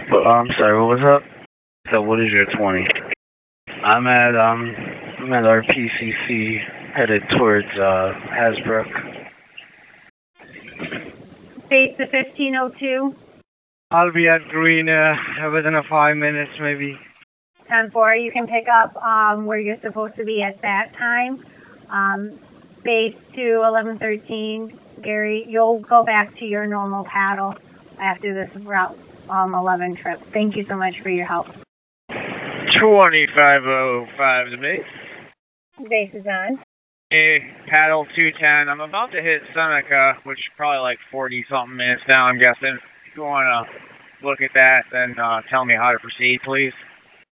I'm sorry, what was up? So what is your 20? I'm at our PCC headed towards Hasbrook. Base to 1502. I'll be at Green within 5 minutes maybe. 10-4, you can pick up where you're supposed to be at that time. Base to 1113, Gary, you'll go back to your normal paddle after this Route 11 trip. Thank you so much for your help. 2505 the base. Base is on. Hey, paddle 210. I'm about to hit Seneca, which is probably like 40-something minutes now, I'm guessing. If you want to look at that, then tell me how to proceed, please.